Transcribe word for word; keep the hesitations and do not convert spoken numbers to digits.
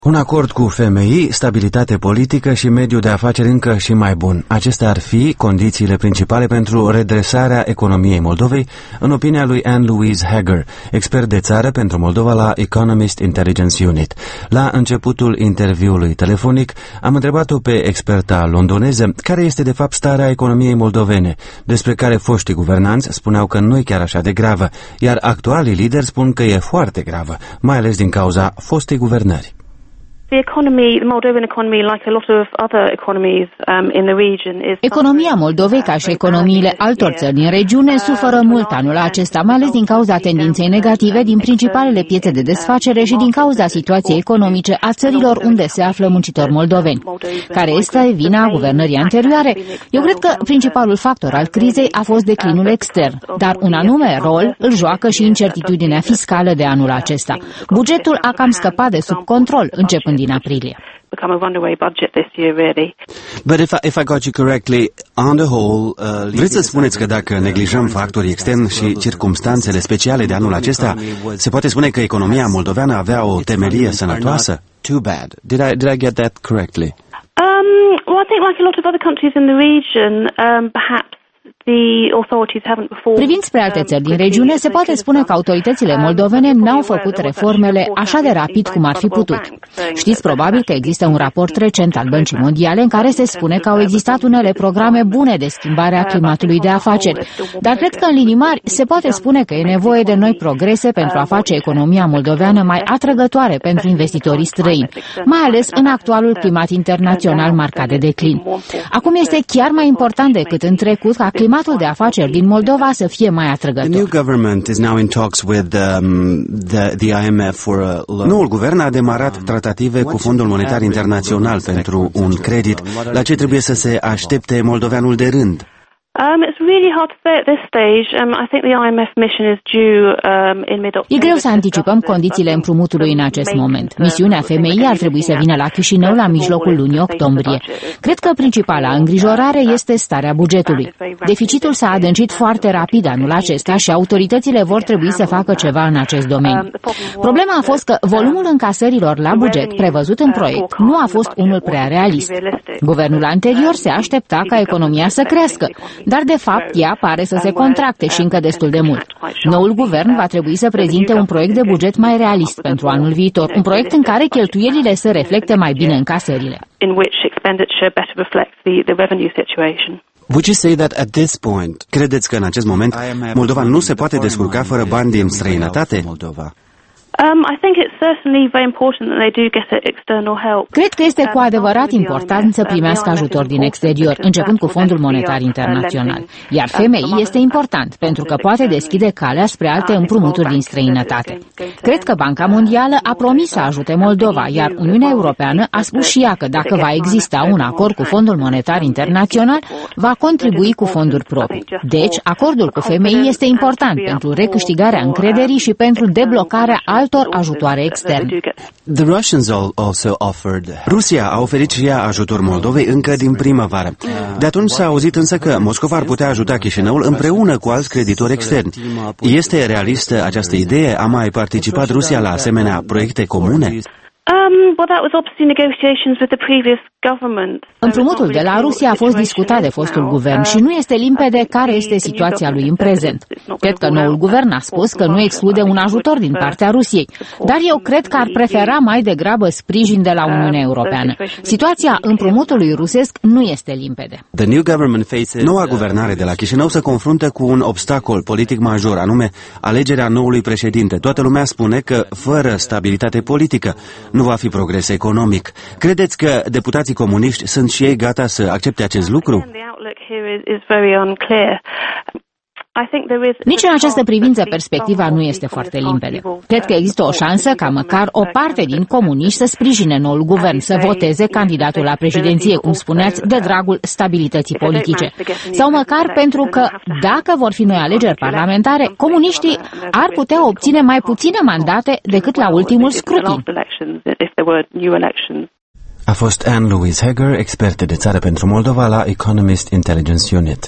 Un acord cu femeii, stabilitate politică și mediu de afaceri încă și mai bun. Acestea ar fi condițiile principale pentru redresarea economiei Moldovei, în opinia lui Anne-Louise Hager, expert de țară pentru Moldova la Economist Intelligence Unit. La începutul interviului telefonic am întrebat-o pe experta londoneză care este de fapt starea economiei moldovene, despre care foștii guvernanți spuneau că nu e chiar așa de gravă, iar actualii lideri spun că e foarte gravă, mai ales din cauza fostei guvernări. Economia Moldovei, ca și economiile altor țări din regiune, suferă mult anul acesta, mai ales din cauza tendinței negative din principalele piețe de desfacere și din cauza situației economice a țărilor unde se află muncitori moldoveni. Care este vina guvernării anterioare? Eu cred că principalul factor al crizei a fost declinul extern, dar un anume rol îl joacă și incertitudinea fiscală de anul acesta. Bugetul a cam scăpat de sub control, începând din aprilie. But if I, if I got you correctly, on the whole, uh, vreți să spuneți că dacă neglijăm factorii externi și circumstanțele speciale de anul acesta, se poate spune că economia moldoveană avea o temelie sănătoasă? Too bad. Did I did I get that correctly? Um, well, I think like a lot of other countries in the region, um, perhaps Privind spre alte țări din regiune, se poate spune că autoritățile moldovene n-au făcut reformele așa de rapid cum ar fi putut. Știți probabil că există un raport recent al Băncii Mondiale în care se spune că au existat unele programe bune de schimbare a climatului de afaceri, dar cred că în linii mari se poate spune că e nevoie de noi progrese pentru a face economia moldoveană mai atrăgătoare pentru investitorii străini, mai ales în actualul climat internațional marcat de declin. Acum este chiar mai important decât în trecut ca climatul de afaceri din Moldova să fie mai atrăgător. Noul guvern a demarat tratative cu Fondul Monetar Internațional pentru un credit. La ce trebuie să se aștepte moldoveanul de rând? E greu să anticipăm condițiile împrumutului în acest moment. Misiunea femeii ar trebui să vină la Chișinău la mijlocul lunii octombrie. Cred că principala îngrijorare este starea bugetului. Deficitul s-a adâncit foarte rapid anul acesta și autoritățile vor trebui să facă ceva în acest domeniu. Problema a fost că volumul încasărilor la buget prevăzut în proiect nu a fost unul prea realist. Guvernul anterior se aștepta ca economia să crească, dar de fapt ea pare să se contracte și încă destul de mult. Noul guvern va trebui să prezinte un proiect de buget mai realist pentru anul viitor, un proiect în care cheltuielile să reflecte mai bine încasările. Would you say that at this point, credeți că în acest moment Moldova nu se poate descurca fără bani din străinătate? Cred că este cu adevărat important să primească ajutor din exterior, începând cu Fondul Monetar Internațional. Iar F M I este important, pentru că poate deschide calea spre alte împrumuturi din străinătate. Cred că Banca Mondială a promis să ajute Moldova, iar Uniunea Europeană a spus și ea că dacă va exista un acord cu Fondul Monetar Internațional, va contribui cu fonduri proprii. Deci, acordul cu F M I este important pentru recâștigarea încrederii și pentru deblocarea altor ajutoare externe. The Russians also offered. Rusia a oferit și ea ajutor Moldovei încă din primăvară. De atunci s-a auzit însă că Moscova ar putea ajuta Chișinăul împreună cu alți creditori externi. Este realistă această idee? A mai participat Rusia la asemenea proiecte comune? Împrumutul de la Rusia a fost discutat de fostul guvern și nu este limpede care este situația lui în prezent. Cred că noul guvern a spus că nu exclude un ajutor din partea Rusiei, dar eu cred că ar prefera mai degrabă sprijin de la Uniunea Europeană. Situația împrumutului rusesc nu este limpede. Noua guvernare de la Chișinău se confruntă cu un obstacol politic major, anume alegerea noului președinte. Toată lumea spune că fără stabilitate politică nu va fi progres economic. Credeți că deputații comuniști sunt și ei gata să accepte acest lucru? Nici în această privință perspectiva nu este foarte limpede. Cred că există o șansă ca măcar o parte din comuniști să sprijine noul guvern, să voteze candidatul la președinție, cum spuneați, de dragul stabilității politice. Sau măcar pentru că, dacă vor fi noi alegeri parlamentare, comuniștii ar putea obține mai puține mandate decât la ultimul scrutin. A fost Anne-Louise Hager, expertă de țară pentru Moldova la Economist Intelligence Unit.